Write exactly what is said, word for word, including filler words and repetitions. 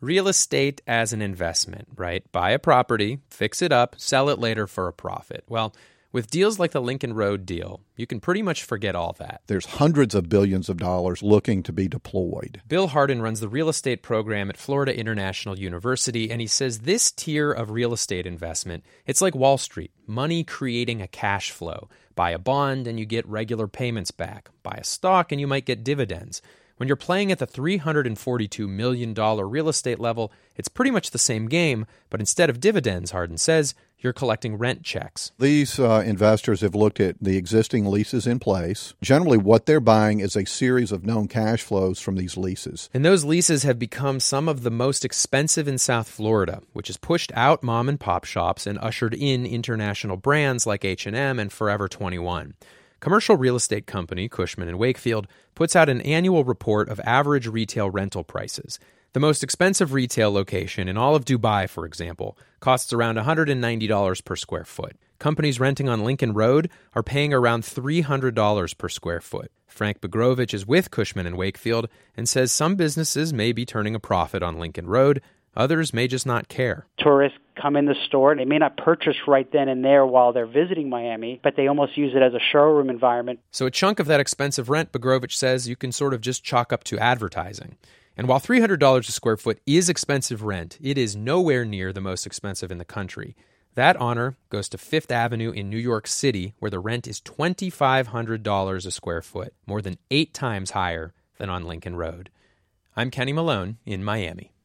Real estate as an investment, right? Buy a property, fix it up, sell it later for a profit. Well, with deals like the Lincoln Road deal, you can pretty much forget all that. There's hundreds of billions of dollars looking to be deployed. Bill Hardin runs the real estate program at Florida International University, and he says this tier of real estate investment, it's like Wall Street, money creating a cash flow. Buy a bond and you get regular payments back. Buy a stock and you might get dividends. When you're playing at the three hundred forty-two million dollars real estate level, it's pretty much the same game, but instead of dividends, Hardin says, you're collecting rent checks. These uh, investors have looked at the existing leases in place. Generally, what they're buying is a series of known cash flows from these leases. And those leases have become some of the most expensive in South Florida, which has pushed out mom and pop shops and ushered in international brands like H and M and Forever twenty-one. Commercial real estate company Cushman and Wakefield puts out an annual report of average retail rental prices. The most expensive retail location in all of Dubai, for example, costs around one hundred ninety dollars per square foot. Companies renting on Lincoln Road are paying around three hundred dollars per square foot. Frank Begrovich is with Cushman and Wakefield and says some businesses may be turning a profit on Lincoln Road. Others may just not care. Tourists come in the store, and they may not purchase right then and there while they're visiting Miami, but they almost use it as a showroom environment. So a chunk of that expensive rent, Begrovich says, you can sort of just chalk up to advertising. And while three hundred dollars a square foot is expensive rent, it is nowhere near the most expensive in the country. That honor goes to Fifth Avenue in New York City, where the rent is two thousand five hundred dollars a square foot, more than eight times higher than on Lincoln Road. I'm Kenny Malone in Miami.